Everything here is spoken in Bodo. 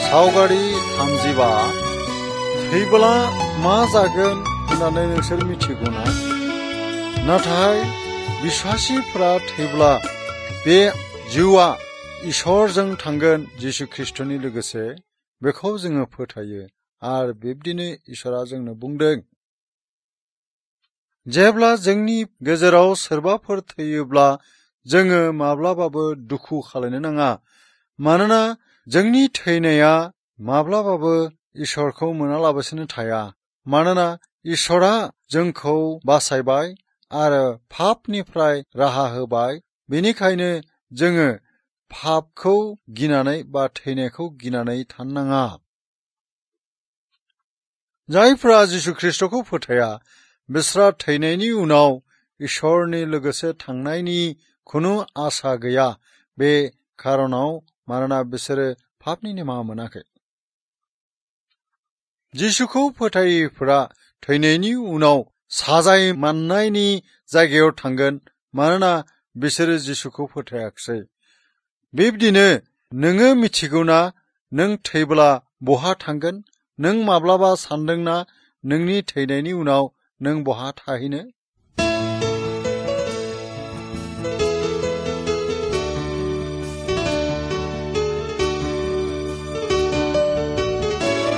सावगारि 35 थैब्ला मा जागोन होननानै नोंसोर मिथिगौना? नाथाय बिश्वासिफोरा थैब्ला बे जिउआ इसोरजों थांगोन जिसु ख्रीष्टनि लोगोसे, बेखौ जोङो फोथायो। आरो बिब्दिनो इसोरा जोंनो बुंदों, जेब्ला जोंनि गेजेराव सोरबाफोर थैयोब्ला जोङो माब्लाबाबो दुखु खालामनो नाङा, मानोना जोंनि थैनाया माब्लाबाबो इसोरखौ मोनालाबासिनो थाया। मानोना इसोरा जोंखौ बासायबाय आरो पापनिफ्राय राहा होबाय। बेनिखायनो जोङो पापखौ गिनानै बा थैनायखौ गिनानै थानो नाङा। जायफ्रा जिसु ख्रीष्टखौ फोथाया, बिसोरा थैनायनि उनाव इसोरनि लोगोसे थांनायनि खुनु आसा गैया। बे खारनाव मानोना बिसोरो पापनि निमाहा मोनाखै। जिसुखौ फोथायैफोरा थैनायनि उनाव साजाय मोननायनि जायगायाव थांगोन, मानोना बिसोरो जिसुखौ फोथायाखिसै। बिब्दिनो नोङो मिथिगौना नों थैब्ला बहा थांगोन? नों माब्लाबा सानदोंना नोंनि थैनायनि उनाव नों बहा थाहैनो?